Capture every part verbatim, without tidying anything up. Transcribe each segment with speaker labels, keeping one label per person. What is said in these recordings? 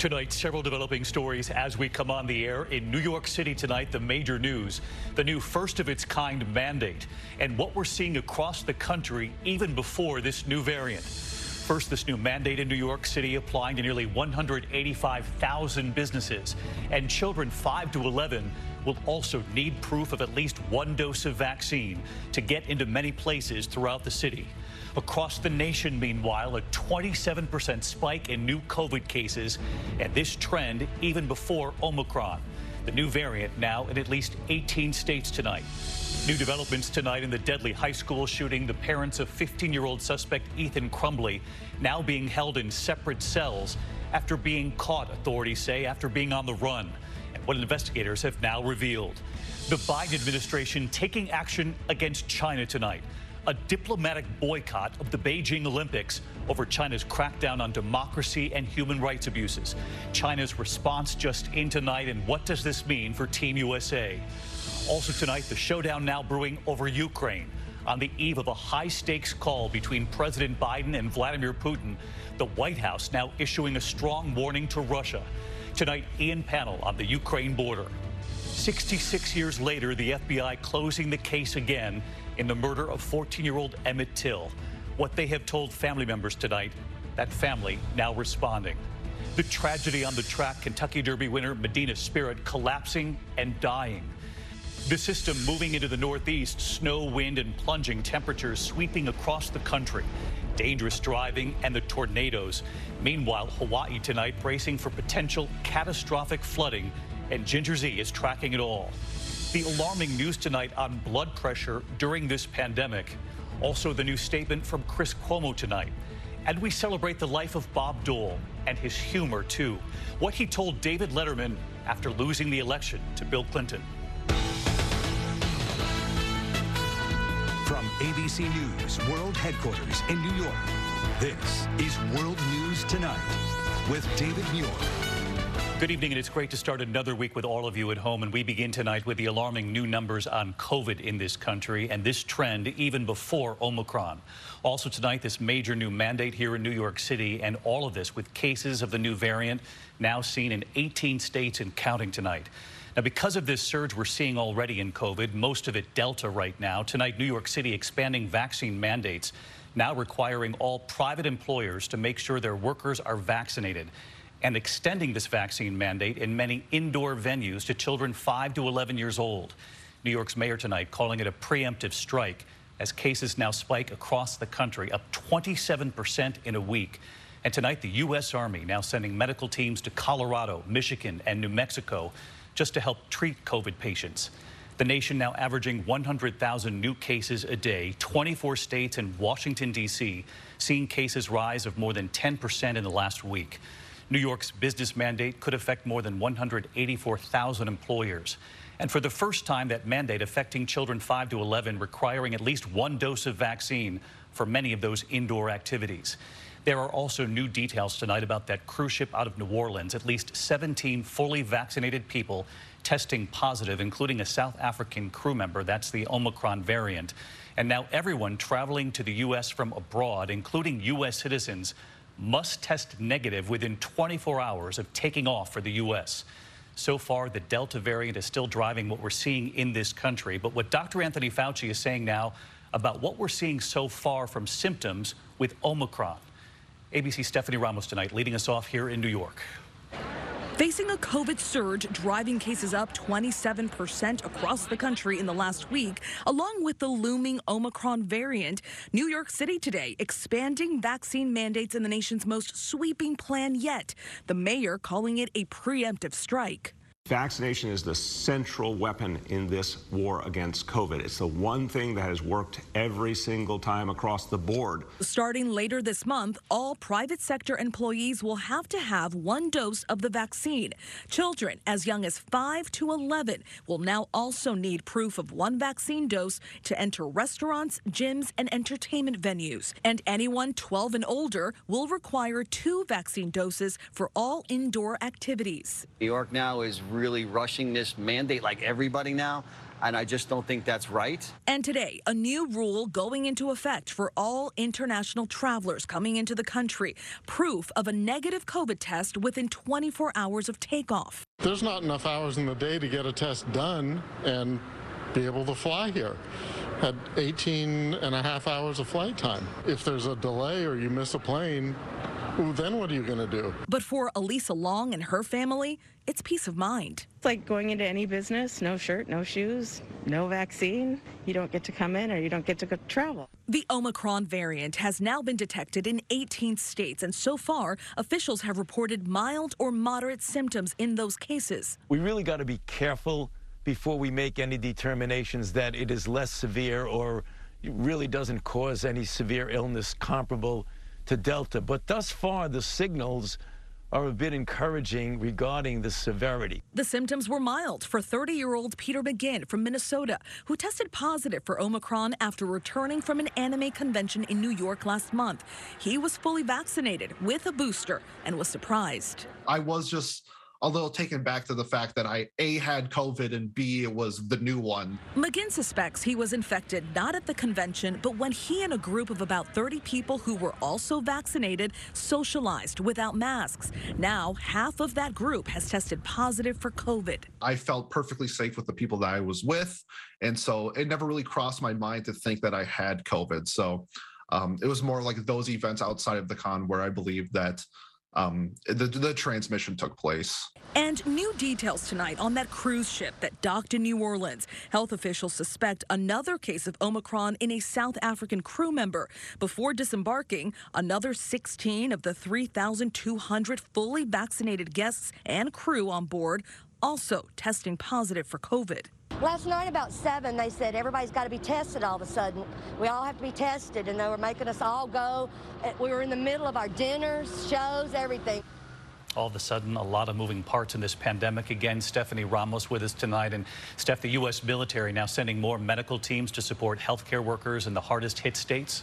Speaker 1: Tonight, several developing stories as we come on the air. In New York City tonight, the major news, the new first-of-its-kind mandate, and what we're seeing across the country even before this new variant. First, this new mandate in New York City applying to nearly one hundred eighty-five thousand businesses. And children five to eleven will also need proof of at least one dose of vaccine to get into many places throughout the city. Across the nation, meanwhile, a twenty-seven percent spike in new COVID cases, and this trend even before Omicron. The new variant now in at least eighteen states tonight. New developments tonight in the deadly high school shooting. The parents of fifteen-year-old suspect Ethan Crumbley now being held in separate cells after being caught, authorities say, after being on the run. And what investigators have now revealed. The Biden administration taking action against China tonight. A diplomatic boycott of the Beijing Olympics over China's crackdown on democracy and human rights abuses. China's response just in tonight, and what does this mean for Team U S A? Also tonight, the showdown now brewing over Ukraine. On the eve of a high-stakes call between President Biden and Vladimir Putin, the White House now issuing a strong warning to Russia. Tonight, Ian Pannell on the Ukraine border. sixty-six years later, the F B I closing the case again in the murder of fourteen-year-old Emmett Till. What they have told family members tonight, that family now responding. The tragedy on the track, Kentucky Derby winner Medina Spirit collapsing and dying. The system moving into the Northeast, snow, wind, and plunging temperatures sweeping across the country. Dangerous driving and the tornadoes. Meanwhile, Hawaii tonight bracing for potential catastrophic flooding, and Ginger Z is tracking it all. The alarming news tonight on blood pressure during this pandemic. Also, the new statement from Chris Cuomo tonight. And we celebrate the life of Bob Dole and his humor, too. What he told David Letterman after losing the election to Bill Clinton.
Speaker 2: From A B C News World Headquarters in New York, this is World News Tonight with David Muir.
Speaker 1: Good evening, and it's great to start another week with all of you at home. And we begin tonight with the alarming new numbers on COVID in this country, and this trend even before Omicron. Also tonight, this major new mandate here in New York City, and all of this with cases of the new variant now seen in eighteen states and counting tonight. Now, because of this surge we're seeing already in COVID, most of it Delta right now, tonight New York City expanding vaccine mandates, now requiring all private employers to make sure their workers are vaccinated, and extending this vaccine mandate in many indoor venues to children five to eleven years old. New York's mayor tonight calling it a preemptive strike as cases now spike across the country, up twenty-seven percent in a week. And tonight, the U S Army now sending medical teams to Colorado, Michigan, and New Mexico just to help treat COVID patients. The nation now averaging one hundred thousand new cases a day, twenty-four states and Washington, D C seeing cases rise of more than ten percent in the last week. New York's business mandate could affect more than one hundred eighty-four thousand employers. And for the first time, that mandate affecting children five to eleven, requiring at least one dose of vaccine for many of those indoor activities. There are also new details tonight about that cruise ship out of New Orleans. At least seventeen fully vaccinated people testing positive, including a South African crew member. That's the Omicron variant. And now everyone traveling to the U S from abroad, including U S citizens, must test negative within twenty-four hours of taking off for the U S. So far, the Delta variant is still driving what we're seeing in this country. But what Doctor Anthony Fauci is saying now about what we're seeing so far from symptoms with Omicron. A B C's Stephanie Ramos tonight leading us off here in New York.
Speaker 3: Facing a COVID surge, driving cases up twenty-seven percent across the country in the last week, along with the looming Omicron variant, New York City today expanding vaccine mandates in the nation's most sweeping plan yet. The mayor calling it a preemptive strike.
Speaker 4: Vaccination is the central weapon in this war against COVID. It's the one thing that has worked every single time across the board.
Speaker 3: Starting later this month, all private sector employees will have to have one dose of the vaccine. Children as young as five to eleven will now also need proof of one vaccine dose to enter restaurants, gyms, and entertainment venues. And anyone twelve and older will require two vaccine doses for all indoor activities.
Speaker 5: New York now is really rushing this mandate like everybody now. and I just don't think that's right.
Speaker 3: And today, a new rule going into effect for all international travelers coming into the country. Proof of a negative COVID test within twenty-four hours of takeoff.
Speaker 6: There's not enough hours in the day to get a test done and be able to fly here. Had eighteen and a half hours of flight time. If there's a delay or you miss a plane, then what are you going to do?
Speaker 3: But for Elisa Long and her family, it's peace of mind.
Speaker 7: It's like going into any business, no shirt, no shoes, no vaccine. You don't get to come in or you don't get to go travel.
Speaker 3: The Omicron variant has now been detected in eighteen states, and so far, officials have reported mild or moderate symptoms in those cases.
Speaker 8: We really got to be careful before we make any determinations that it is less severe or really doesn't cause any severe illness comparable to Delta. But thus far, the signals are a bit encouraging regarding the severity.
Speaker 3: The symptoms were mild for thirty-year-old Peter McGinn from Minnesota, who tested positive for Omicron after returning from an anime convention in New York last month. He was fully vaccinated with a booster and was surprised.
Speaker 9: I was just a little taken back to the fact that I, A, had COVID, and B, it was the new one.
Speaker 3: McGinn suspects he was infected not at the convention, but when he and a group of about thirty people who were also vaccinated socialized without masks. Now, half of that group has tested positive for COVID.
Speaker 9: I felt perfectly safe with the people that I was with, and so it never really crossed my mind to think that I had COVID. So um, it was more like those events outside of the con where I believe that Um, the, the transmission took place.
Speaker 3: And new details tonight on that cruise ship that docked in New Orleans. Health officials suspect another case of Omicron in a South African crew member. Before disembarking, another sixteen of the three thousand two hundred fully vaccinated guests and crew on board also testing positive for COVID.
Speaker 10: Last night about seven, they said everybody's got to be tested all of a sudden. We all have to be tested, and they were making us all go. We were in the middle of our dinners, shows, everything.
Speaker 1: All of a sudden, a lot of moving parts in this pandemic. Again, Stephanie Ramos with us tonight. And Steph, the U S military now sending more medical teams to support healthcare workers in the hardest hit states.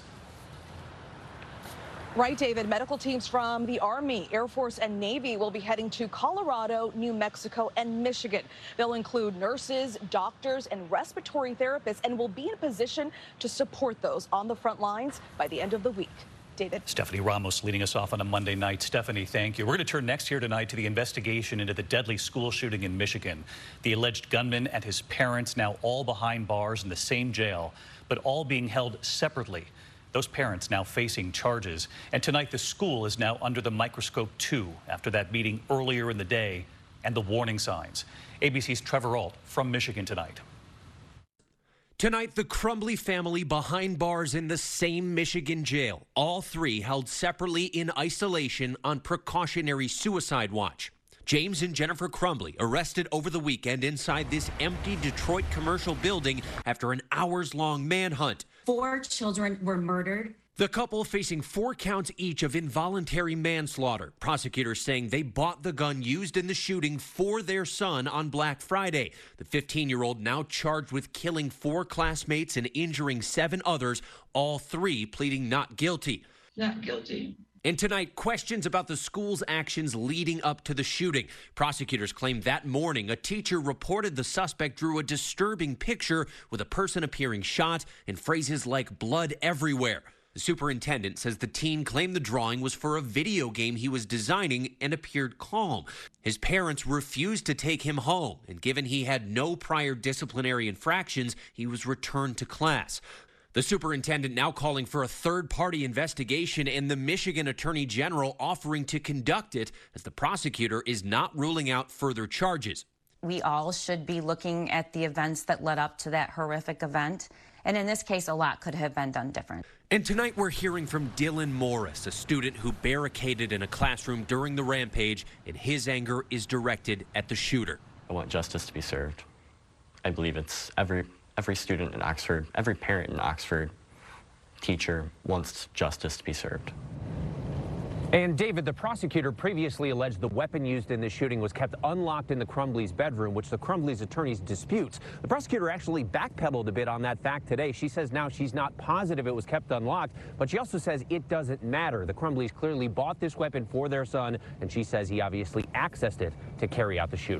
Speaker 11: Right, David. Medical teams from the Army, Air Force, and Navy will be heading to Colorado, New Mexico, and Michigan. They'll include nurses, doctors, and respiratory therapists, and will be in a position to support those on the front lines by the end of the week. David.
Speaker 1: Stephanie Ramos leading us off on a Monday night. Stephanie, thank you. We're going to turn next here tonight to the investigation into the deadly school shooting in Michigan. The alleged gunman and his parents now all behind bars in the same jail, but all being held separately. Those parents now facing charges. And tonight, the school is now under the microscope, too, after that meeting earlier in the day and the warning signs. A B C's Trevor Ault from Michigan tonight.
Speaker 12: Tonight, the Crumbley family behind bars in the same Michigan jail. All three held separately in isolation on precautionary suicide watch. James and Jennifer Crumbley arrested over the weekend inside this empty Detroit commercial building after an hours-long manhunt.
Speaker 13: Four children were murdered.
Speaker 12: The couple facing four counts each of involuntary manslaughter. Prosecutors saying they bought the gun used in the shooting for their son on Black Friday. The fifteen-year-old now charged with killing four classmates and injuring seven others, all three pleading not guilty.
Speaker 14: Not guilty.
Speaker 12: And tonight, questions about the school's actions leading up to the shooting. Prosecutors claim that morning a teacher reported the suspect drew a disturbing picture with a person appearing shot and phrases like blood everywhere. The superintendent says the teen claimed the drawing was for a video game he was designing and appeared calm. His parents refused to take him home, and given he had no prior disciplinary infractions, he was returned to class. The superintendent now calling for a third-party investigation and the Michigan Attorney General offering to conduct it as the prosecutor is not ruling out further charges.
Speaker 13: We all should be looking at the events that led up to that horrific event. And in this case, a lot could have been done different.
Speaker 12: And tonight we're hearing from Dylan Morris, a student who barricaded in a classroom during the rampage, and his anger is directed at the shooter.
Speaker 15: I want justice to be served. I believe it's every every student in Oxford, every parent in Oxford, teacher wants justice to be served.
Speaker 16: And David, the prosecutor previously alleged the weapon used in the shooting was kept unlocked in the Crumbleys' bedroom, which the Crumbleys' attorneys disputes. The prosecutor actually backpedaled a bit on that fact today. She says now she's not positive it was kept unlocked, but she also says it doesn't matter. The Crumbleys clearly bought this weapon for their son, and she says he obviously accessed it to carry out the shooting.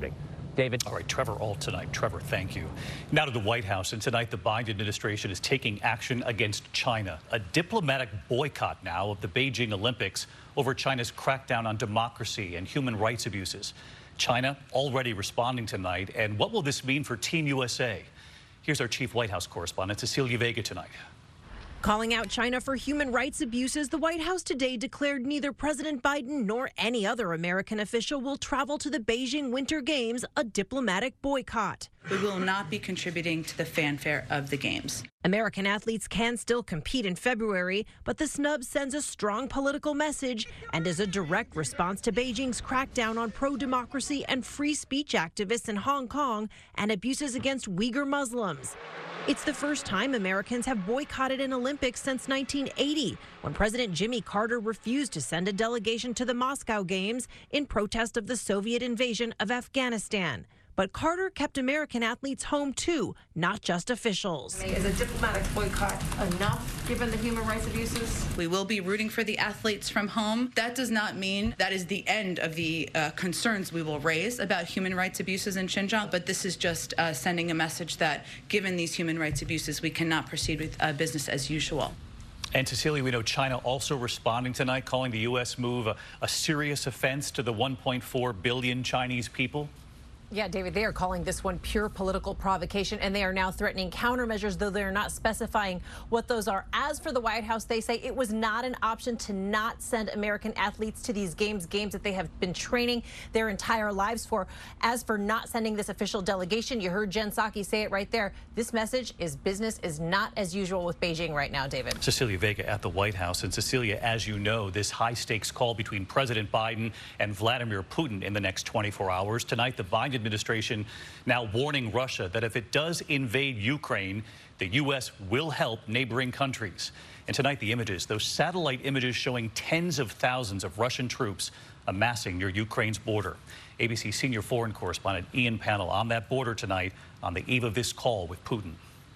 Speaker 16: David.
Speaker 1: All right, Trevor Ault tonight. Trevor, thank you. Now to the White House, and tonight the Biden administration is taking action against China. A diplomatic boycott now of the Beijing Olympics over China's crackdown on democracy and human rights abuses. China already responding tonight, and what will this mean for Team U S A? Here's our chief White House correspondent, Cecilia Vega, tonight.
Speaker 14: Calling out China for human rights abuses, the White House today declared neither President Biden nor any other American official will travel to the Beijing Winter Games, a diplomatic boycott.
Speaker 17: We will not be contributing to the fanfare of the Games.
Speaker 14: American athletes can still compete in February, but the snub sends a strong political message and is a direct response to Beijing's crackdown on pro-democracy and free speech activists in Hong Kong and abuses against Uyghur Muslims. It's the first time Americans have boycotted an Olympics since nineteen eighty, when President Jimmy Carter refused to send a delegation to the Moscow Games in protest of the Soviet invasion of Afghanistan. But Carter kept American athletes home, too, not just officials.
Speaker 18: Is a diplomatic boycott enough, given the human rights abuses?
Speaker 17: We will be rooting for the athletes from home. That does not mean that is the end of the uh, concerns we will raise about human rights abuses in Xinjiang, but this is just uh, sending a message that, given these human rights abuses, we cannot proceed with uh, business as usual.
Speaker 1: And Cecilia, we know China also responding tonight, calling the U S move a, a serious offense to the one point four billion Chinese people.
Speaker 19: Yeah, David, they are calling this one pure political provocation, and they are now threatening countermeasures, though they're not specifying what those are. As for the White House, they say it was not an option to not send American athletes to these games, games that they have been training their entire lives for. As for not sending this official delegation, you heard Jen Psaki say it right there. This message is business is not as usual with Beijing right now, David.
Speaker 1: Cecilia Vega at the White House. And Cecilia, as you know, this high-stakes call between President Biden and Vladimir Putin in the next twenty-four hours. Tonight, the Biden administration now warning Russia that if it does invade Ukraine, the U S will help neighboring countries. And tonight, the images, those satellite images showing tens of thousands of Russian troops amassing near Ukraine's border. A B C senior foreign correspondent Ian Pannell on that border tonight on the eve of this call with Putin.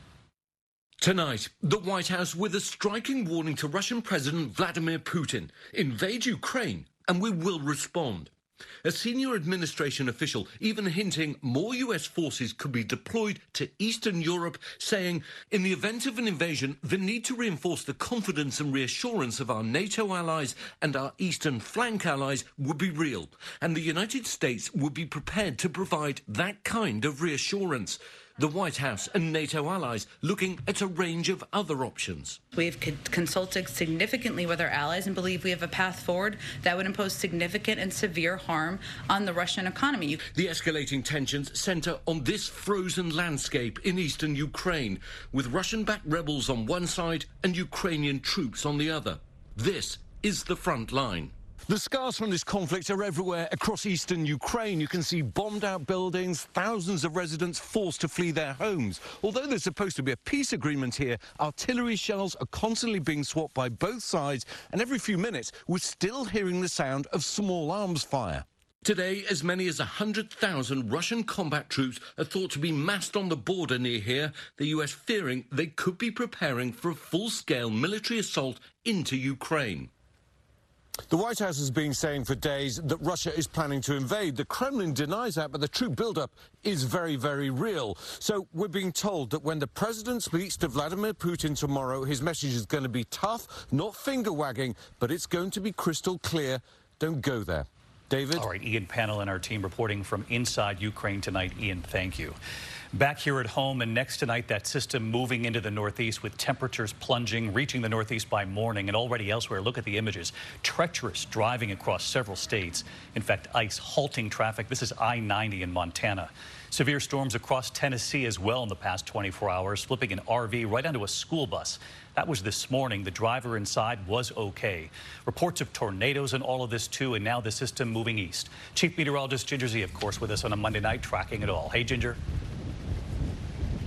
Speaker 20: Tonight, the White House with a striking warning to Russian President Vladimir Putin. Invade Ukraine and we will respond. A senior administration official even hinting more U S forces could be deployed to Eastern Europe, saying, in the event of an invasion, the need to reinforce the confidence and reassurance of our NATO allies and our Eastern flank allies would be real, and the United States would be prepared to provide that kind of reassurance. The White House and NATO allies looking at a range of other options.
Speaker 17: We've consulted significantly with our allies and believe we have a path forward that would impose significant and severe harm on the Russian economy.
Speaker 20: The escalating tensions center on this frozen landscape in eastern Ukraine, with Russian-backed rebels on one side and Ukrainian troops on the other. This is the front line. The scars from this conflict are everywhere across eastern Ukraine. You can see bombed-out buildings, thousands of residents forced to flee their homes. Although there's supposed to be a peace agreement here, artillery shells are constantly being swapped by both sides, and every few minutes we're still hearing the sound of small arms fire. Today, as many as one hundred thousand Russian combat troops are thought to be massed on the border near here, the U S fearing they could be preparing for a full-scale military assault into Ukraine. The White House has been saying for days that Russia is planning to invade. The Kremlin denies that, but the troop buildup is very, very real. So we're being told that when the president speaks to Vladimir Putin tomorrow, his message is going to be tough, not finger-wagging, but it's going to be crystal clear. Don't go there. David?
Speaker 1: All right, Ian Pannell and our team reporting from inside Ukraine tonight. Ian, thank you. Back here at home, and next tonight, that system moving into the northeast with temperatures plunging, reaching the northeast by morning, and already elsewhere. Look at the images. Treacherous driving across several states. In fact, ice halting traffic. This is I ninety in Montana. Severe storms across Tennessee as well in the past twenty-four hours, flipping an R V right onto a school bus. That was this morning. The driver inside was okay. Reports of tornadoes and all of this, too, and now the system moving east. Chief Meteorologist Ginger Zee, of course, with us on a Monday night, tracking it all. Hey, Ginger.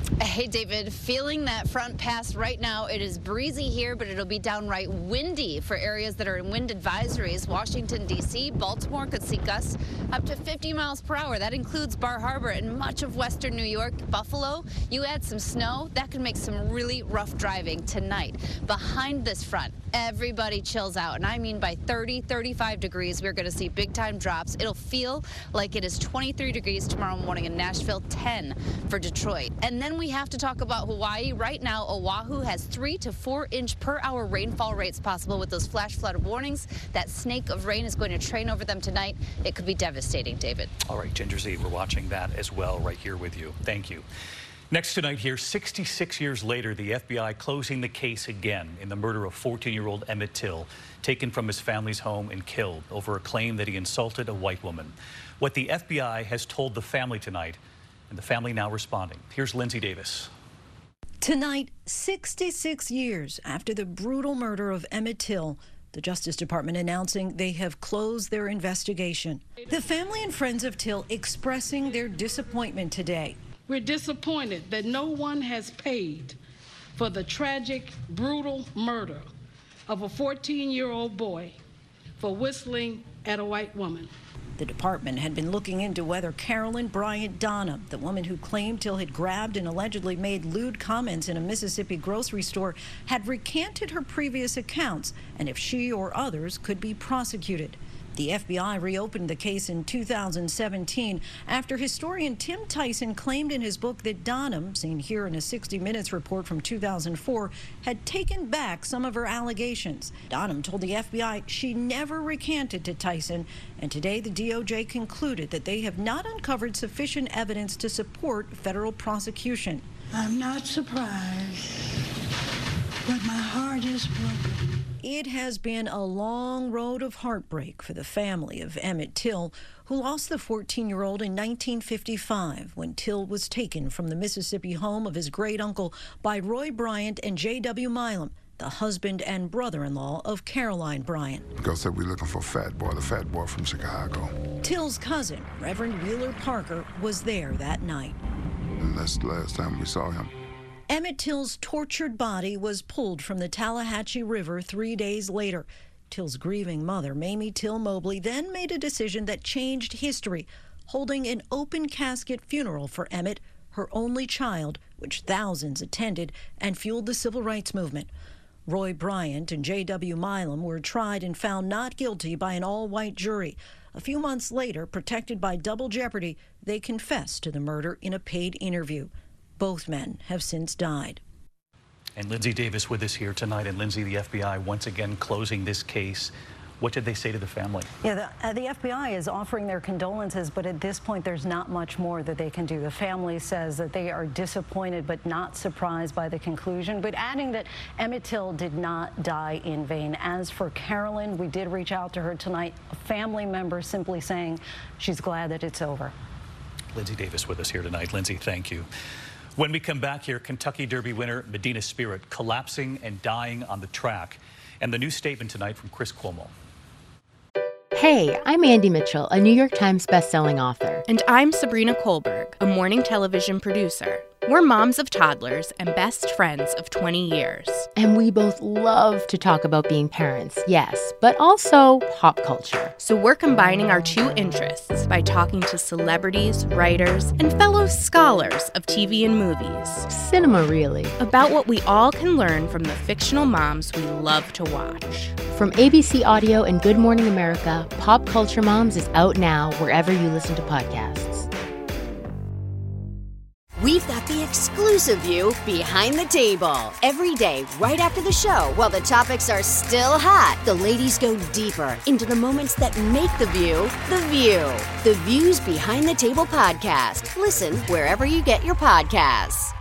Speaker 21: Hey, David, feeling that front pass right now. It is breezy here, but it'll be downright windy for areas that are in wind advisories. Washington, D C, Baltimore could see gusts up to fifty miles per hour. That includes Bar Harbor and much of western New York. Buffalo, you add some snow, that could make some really rough driving tonight. Behind this front, everybody chills out, and I mean by thirty, thirty-five degrees, we're going to see big-time drops. It'll feel like it is twenty-three degrees tomorrow morning in Nashville, ten for Detroit. And then we have to talk about Hawaii. Right now, Oahu has three to four inch per hour rainfall rates possible with those flash flood warnings. That snake of rain is going to train over them tonight. It could be devastating, David.
Speaker 1: All right, Ginger Z, we're watching that as well right here with you. Thank you. Next tonight here, sixty-six years later, the F B I closing the case again in the murder of fourteen-year-old Emmett Till, taken from his family's home and killed over a claim that he insulted a white woman. What the F B I has told the family tonight, and the family now responding. Here's Lindsay Davis.
Speaker 22: Tonight, sixty-six years after the brutal murder of Emmett Till, the Justice Department announcing they have closed their investigation. The family and friends of Till expressing their disappointment today.
Speaker 18: We're disappointed that no one has paid for the tragic, brutal murder of a fourteen-year-old boy for whistling at a white woman.
Speaker 22: The department had been looking into whether Carolyn Bryant Donham, the woman who claimed Till had grabbed and allegedly made lewd comments in a Mississippi grocery store, had recanted her previous accounts and if she or others could be prosecuted. The F B I reopened the case in two thousand seventeen after historian Tim Tyson claimed in his book that Donham, seen here in a sixty minutes report from two thousand four, had taken back some of her allegations. Donham told the F B I she never recanted to Tyson, and today the D O J concluded that they have not uncovered sufficient evidence to support federal prosecution.
Speaker 23: I'm not surprised, but my heart is broken.
Speaker 22: It has been a long road of heartbreak for the family of Emmett Till, who lost the fourteen-year-old in nineteen fifty-five when Till was taken from the Mississippi home of his great-uncle by Roy Bryant and J W Milam, the husband and brother-in-law of Caroline Bryant.
Speaker 24: Because said we're looking for Fat Boy, the fat boy from Chicago.
Speaker 22: Till's cousin, Reverend Wheeler Parker, was there that night.
Speaker 24: And that's the last time we saw him.
Speaker 22: Emmett Till's tortured body was pulled from the Tallahatchie River three days later. Till's grieving mother, Mamie Till Mobley, then made a decision that changed history, holding an open casket funeral for Emmett, her only child, which thousands attended and fueled the civil rights movement. Roy Bryant and J W Milam were tried and found not guilty by an all-white jury. A few months later, protected by double jeopardy, they confessed to the murder in a paid interview. Both men have since died.
Speaker 1: And Lindsay Davis with us here tonight. And Lindsay, the F B I once again closing this case. What did they say to the family?
Speaker 25: Yeah, the, uh, the F B I is offering their condolences, but at this point, there's not much more that they can do. The family says that they are disappointed but not surprised by the conclusion, but adding that Emmett Till did not die in vain. As for Carolyn, we did reach out to her tonight. A family member simply saying she's glad that it's over.
Speaker 1: Lindsay Davis with us here tonight. Lindsay, thank you. When we come back here, Kentucky Derby winner Medina Spirit collapsing and dying on the track. And the new statement tonight from Chris Cuomo.
Speaker 26: Hey, I'm Andy Mitchell, a New York Times bestselling author.
Speaker 27: And I'm Sabrina Kohlberg, a morning television producer. We're moms of toddlers and best friends of twenty years.
Speaker 26: And we both love to talk about being parents, yes, but also pop culture.
Speaker 27: So we're combining our two interests by talking to celebrities, writers, and fellow scholars of T V and movies.
Speaker 26: Cinema, really.
Speaker 27: About what we all can learn from the fictional moms we love to watch.
Speaker 26: From A B C Audio and Good Morning America, Pop Culture Moms is out now wherever you listen to podcasts.
Speaker 28: We've got the exclusive view behind the table. Every day, right after the show, while the topics are still hot, the ladies go deeper into the moments that make the view the view. The Views Behind the Table podcast. Listen wherever you get your podcasts.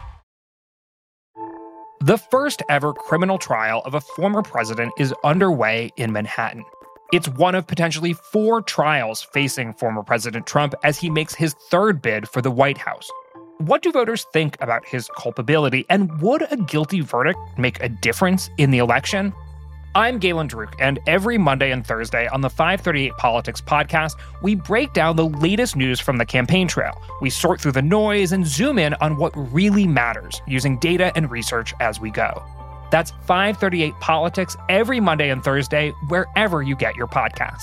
Speaker 29: The first ever criminal trial of a former president is underway in Manhattan. It's one of potentially four trials facing former President Trump as he makes his third bid for the White House. What do voters think about his culpability, and would a guilty verdict make a difference in the election? I'm Galen Druk, and every Monday and Thursday on the five thirty-eight Politics podcast, we break down the latest news from the campaign trail. We sort through the noise and zoom in on what really matters, using data and research as we go. That's five thirty-eight Politics every Monday and Thursday, wherever you get your podcasts.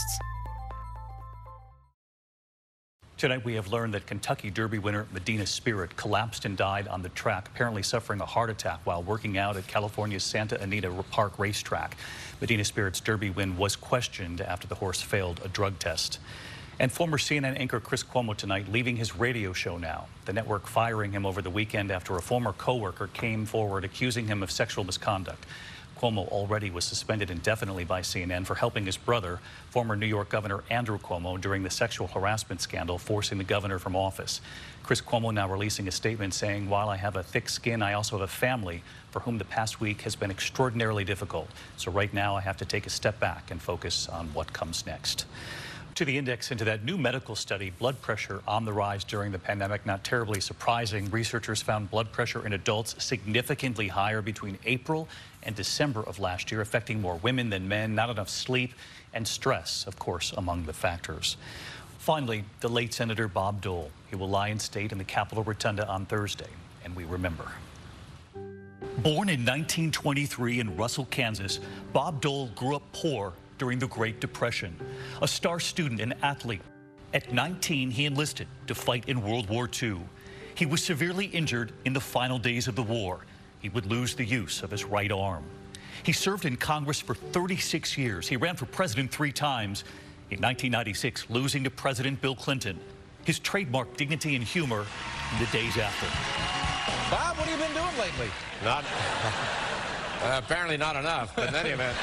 Speaker 1: Tonight, we have learned that Kentucky Derby winner Medina Spirit collapsed and died on the track, apparently suffering a heart attack while working out at California's Santa Anita Park racetrack. Medina Spirit's Derby win was questioned after the horse failed a drug test. And former C N N anchor Chris Cuomo tonight leaving his radio show now. The network firing him over the weekend after a former co-worker came forward accusing him of sexual misconduct. Cuomo already was suspended indefinitely by C N N for helping his brother, former New York Governor Andrew Cuomo, during the sexual harassment scandal forcing the governor from office. Chris Cuomo now releasing a statement saying, "While I have a thick skin, I also have a family for whom the past week has been extraordinarily difficult. So right now I have to take a step back and focus on what comes next." To the index into that new medical study, blood pressure on the rise during the pandemic. Not terribly surprising. Researchers found blood pressure in adults significantly higher between April and December of last year, affecting more women than men. Not enough sleep and stress, of course, among the factors. Finally, the late Senator Bob Dole. He will lie in state in the Capitol Rotunda on Thursday, and we remember. Born in nineteen twenty-three in Russell, Kansas, Bob Dole grew up poor during the Great Depression. A star student and athlete. At nineteen, he enlisted to fight in World War Two. He was severely injured in the final days of the war. He would lose the use of his right arm. He served in Congress for thirty-six years. He ran for president three times. In nineteen ninety-six, losing to President Bill Clinton. His trademark dignity and humor in the days after.
Speaker 2: Bob, what have you been doing lately? Not, uh, apparently not enough, but in any event.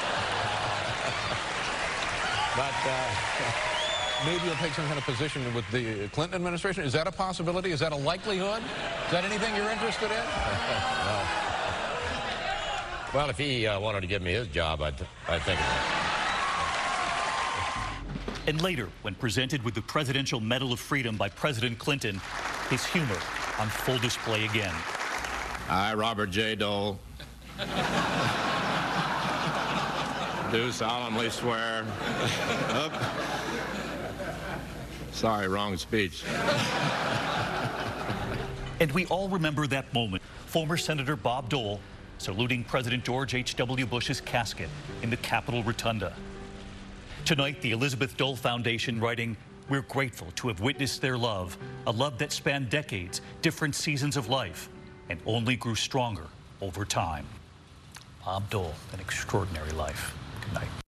Speaker 2: But uh, maybe you'll take some kind of position with the Clinton administration. Is that a possibility? Is that a likelihood? Is that anything you're interested in?
Speaker 3: well, well, if he uh, wanted to give me his job, I'd, I'd think about it.
Speaker 1: And later, when presented with the Presidential Medal of Freedom by President Clinton, his humor on full display again.
Speaker 3: I, Robert J. Dole, do solemnly swear. Oop. Sorry, wrong speech.
Speaker 1: And we all remember that moment. Former Senator Bob Dole saluting President George H W Bush's casket in the Capitol Rotunda. Tonight, the Elizabeth Dole Foundation writing, "We're grateful to have witnessed their love, a love that spanned decades, different seasons of life, and only grew stronger over time." Bob Dole, an extraordinary life. Good night.